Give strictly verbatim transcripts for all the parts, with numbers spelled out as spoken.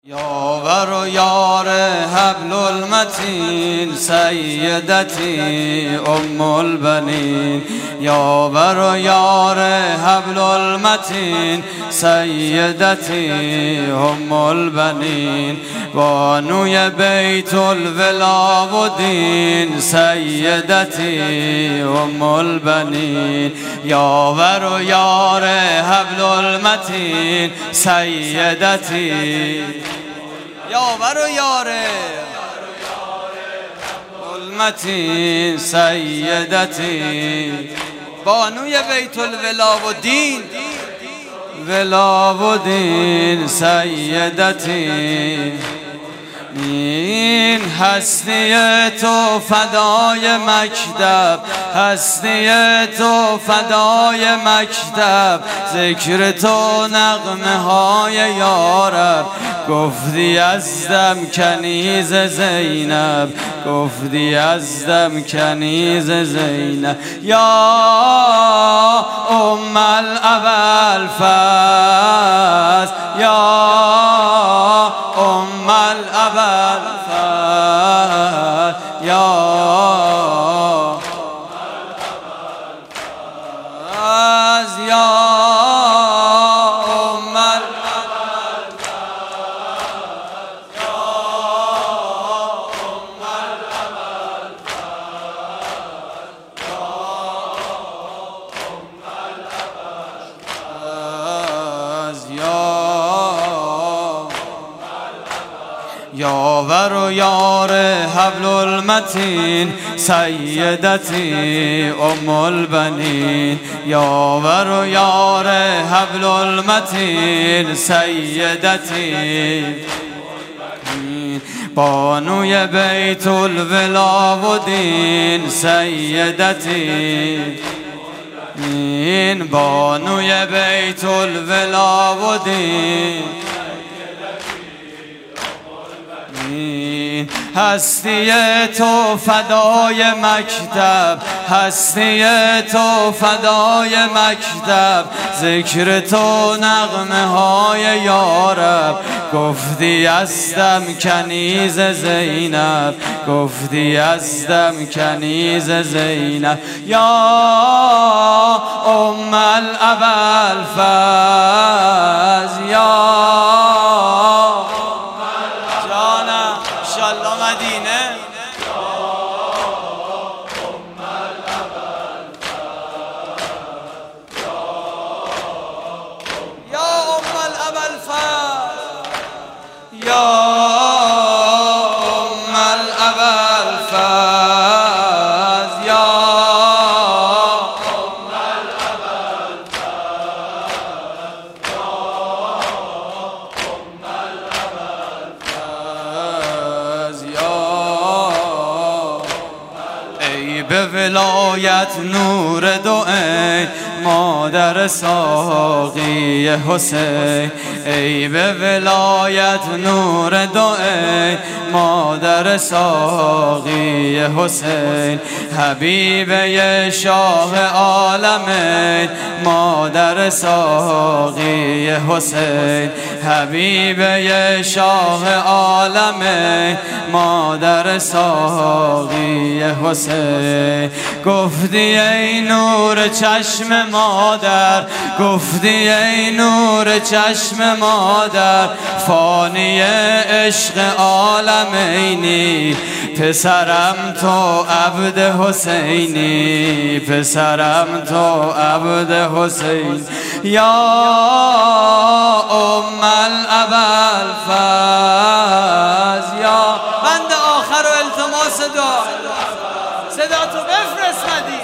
یاور و یار حبل المتین سیدتی ام البنین. یاور و یار حبل المتین سیدتی ام البنین. بانوی بیت الولا و دین سیدتی ام البنین. یاور و یار حبل المتین سیدتی. یاور و یار المتین سیدتی. بانوی بیت الولا و دین ولا و دین سیدتی. این هستی تو فدای مکتب، هستی تو فدای مکتب، ذکر تو نغمه های یارب. گفتی ازدم کنیز زینب، گفتی ازدم کنیز زینب. یا ام الاول فاز، یا ام الاول فاز، یا فاز، یا ام الاول فاز، یا ام الاول فاز، یا ام الاول فاز، یا یاور و یار حبل المتین سیدتی ام البنین. یاور و یار حبل المتین سیدتی. بانوی بیت الولا و دین سیدتی. این بانوی بیت الولا و دین. هستی تو فدای مکتب، هستی تو فدای مکتب، ذکر تو نغمه های یارب. گفتی ازدم کنیز زینب، گفتی ازدم کنیز زینب. یا ام الاول فاز، یا مدینه. یا ام الاول فاز، یا ام الاول فاز، یا ام الاول فاز، یا ام الاول فاز. ای به ولایت نور دو ای مادر ساقی حسین. ای به ولایت نور دو ای مادر ساقی حسین. حبیبه شاه عالمین مادر ساقی حسین. حبیبه شاه عالمین مادر ساقی حسین. گفتی ای نور چشم مادر، گفتی ای نور چشم مادر، فانی عشق عالمینی. پسرم تو عبد حسینی، پسرم تو عبد حسین. یا ام الاول فاز. یا بند آخر و التماس دعا، صدا تو بفرست مدینه.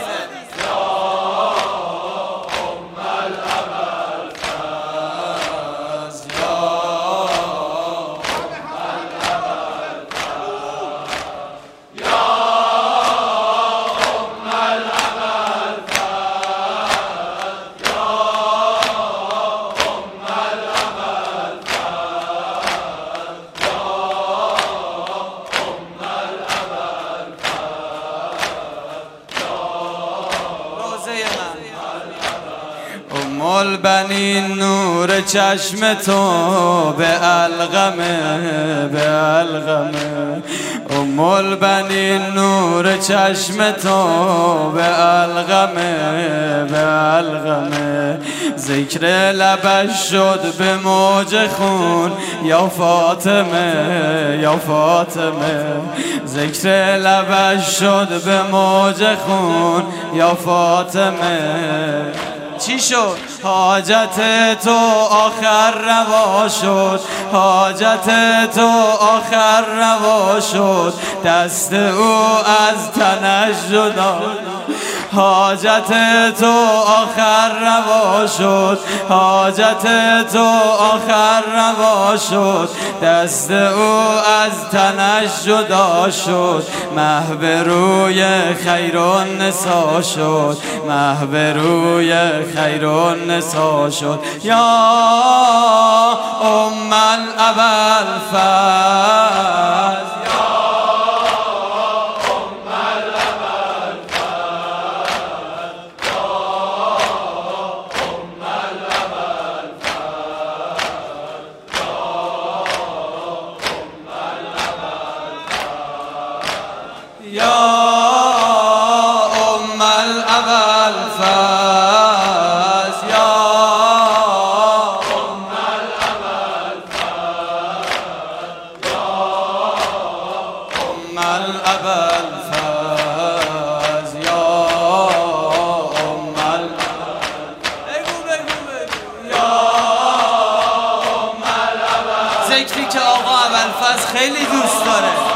البنین نور چشم تو به علقمه به علقمه ام البنین نور چشم تو به علقمه به علقمه ذکر لبش شد به موج خون یا فاطمه یا فاطمه ذکر لبش شد به موج خون یا فاطمه چی شد؟ حاجت تو آخر روا شد حاجت تو آخر روا شد دست او از تنش جدا حاجت تو آخر روا شد حاجت تو آخر روا شد دست او از تنش جدا شد محو روی خیر النسا شد محو روی خیر النسا شد یا ام الابوالفضل یا ام الابوالفضل یا ام الابوالفضل یا ام الابوالفضل یا ام الابوالفضل بگو بگو بگو یا ام الابوالفضل ذکری که آقا ابوالفضل خیلی دوست داره